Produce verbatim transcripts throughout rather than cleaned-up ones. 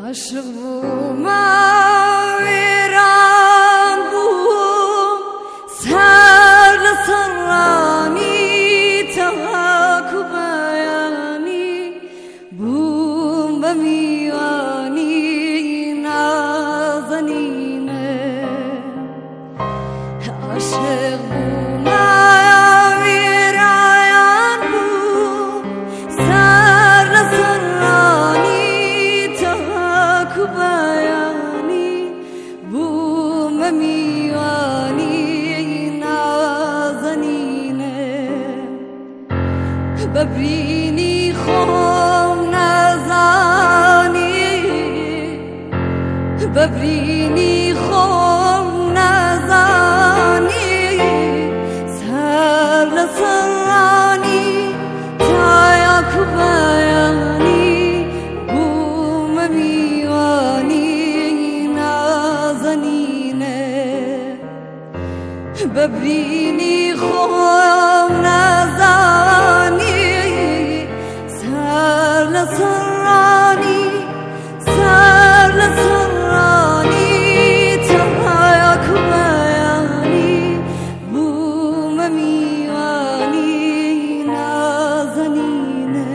عاشق میرم بوم سر لسرانی تاکو بیانی بوم بمیوانی نازنینه عاشق ببینی خوم نزانی ببینی خوم نزانی سر لسرانی تایاکو بیانی بوم میوانی نازنینه ببینی خوم نزانی سر لسرانی سر لسرانی تایاکو بیانی بوم میوانی نازنینه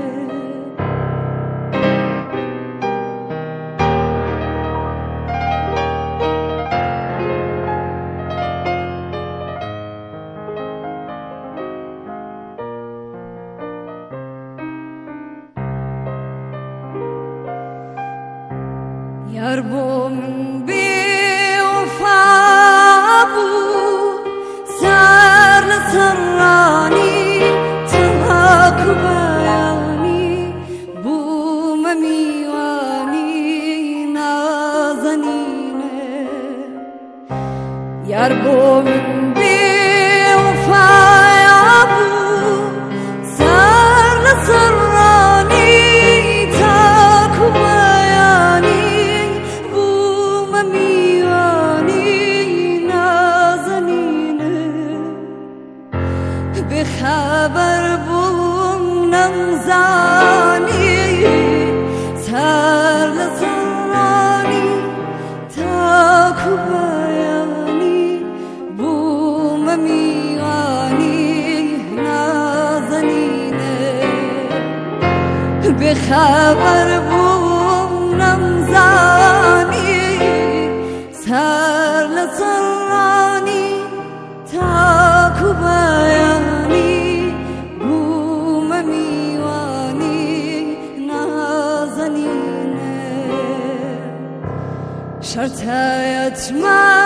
یار بوم بی‌وفا بود سر لسرانی تاکو بیانی بوم میوانی نازنینه یار بوم بی‌وفا بود سر لسرانی تاکو بیانی به خبر بوم نمزانی سر لسرانی تاکو بیانی بوم میوانی نازنینه به خبر بوم نمزانی سر لسرانی تاکو بیانی بوم میوانی نازنینه شرطیت من